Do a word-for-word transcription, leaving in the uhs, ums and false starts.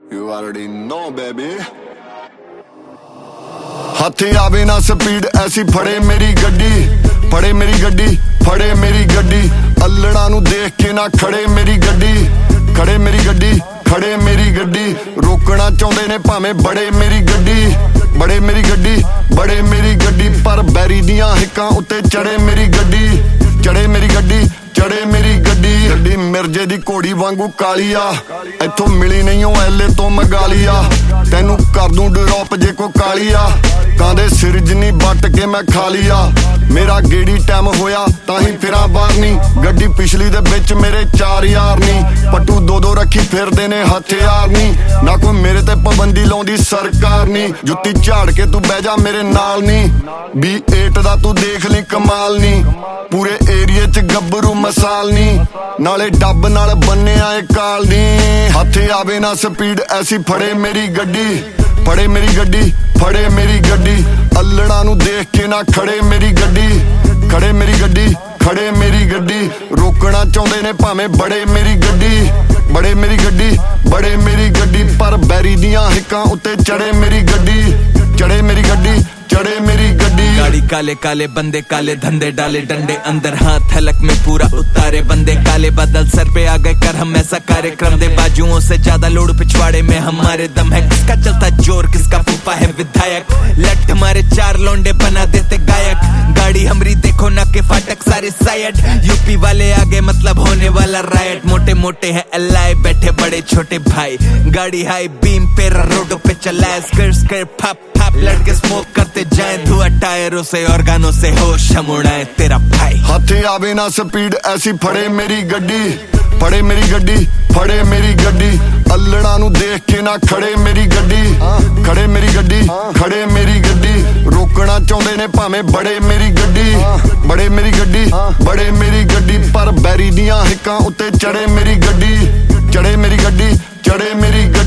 You already know baby। हथ आवे ना स्पीड ऐसी फड़े मेरी गड्डी, फड़े मेरी गड्डी, फड़े मेरी गड्डी। अल्लड़ा नू देख के ना खड़े मेरी गड्डी, खड़े मेरी गड्डी, खड़े मेरी गड्डी। रोकना चाहुंदे ने भावें बड़े मेरी गड्डी, बड़े मेरी गड्डी, बड़े मेरी गड्डी। पर बैरी दियां हिक्कां उत्ते चढ़े मेरी गड्डी, चढ़े मेरी गड्डी, चढ़े मेरी गड्डी। गड्डी मिर्जे दी घोड़ी वांगू काली आ, इत्थों मिली नहीं ओ एले तो मंगाली आ। तैनू कर दूं ड्रॉप जे को काली आ, कांदे सिर जिन्नी बट के मैं खा लिया। मेरा गेड़ी टाइम होया ताही फिरा बाहर नी, गड्डी पिछली दे बिच मेरे चार यार नी। पट्टू दो दो रखी फिरदे ने हथियार नी, ना कोई मेरे ते पाबंदी लाउंदी सरकार नी। जुत्ती झाड़ के तू बह जा मेरे नाल नी, बी एट दा तू देख ली कमाल नी। पूरे एरिए च गब्बरू मसाल नी, नाले डब नाल बन्ने आए काल नी। हथ आवे ना स्पीड ऐसी फड़े मेरी गड्डी, फड़े मेरी गड्डी, फड़े मेरी गड्डी। अल्लड़ा नू देख के ना खड़े मेरी गड्डी, खड़े मेरी गड्डी, खड़े मेरी गड्डी। रोकना चाहुंदे ने भावें बड़े मेरी गड्डी, बड़े मेरी गड्डी, बड़े मेरी गड्डी। पर बैरी दियां हिक्कां उत्ते चढ़े मेरी गड्डी, चढ़े मेरी गड्डी, चढ़े मेरी गड्डी। गाड़ी काले काले बंदे काले धंधे डाले डंडे अंदर हाथ हलक में पूरा उतारे बंदे काले बादल सर पे आ गए कर हम ऐसा कार्यक्रम दे। बाजुओं से ज्यादा लोड पिछवाड़े में हमारे दम है, किसका चलता जोर किसका फूफा है विधायक। लट हमारे चार लौंडे बना देते गायक, गाड़ी हमरी देखो ना के फाटक सारे साइड। यूपी वाले आगे मतलब होने वाला रायट, मोटे मोटे हैं अल्लाह बैठे बड़े छोटे भाई। गाड़ी हाई बीम पे रोडों पे चलाए, स्कर स्कर फप फप लड़के स्मोक करते जाए। धुआं टायरों से और गानों से होश हम उड़ाए तेरा भाई। हथ आवे ना स्पीड ऐसी फड़े मेरी गड्डी, फड़े मेरी गड्डी, फड़े मेरी गड्डी। अल्लड़ा नू देख के ना खड़े मेरी गड्डी, खड़े मेरी गड्डी, खड़े मेरी गड्डी। रोकना चाहुंदे ने भावें बड़े मेरी गड्डी, बड़े मेरी गड्डी, बड़े मेरी गड्डी। पर बैरी दियां हिक्कां उत्ते चढ़े मेरी गड्डी, चढ़े मेरी गड्डी, चढ़े मेरी गड्डी।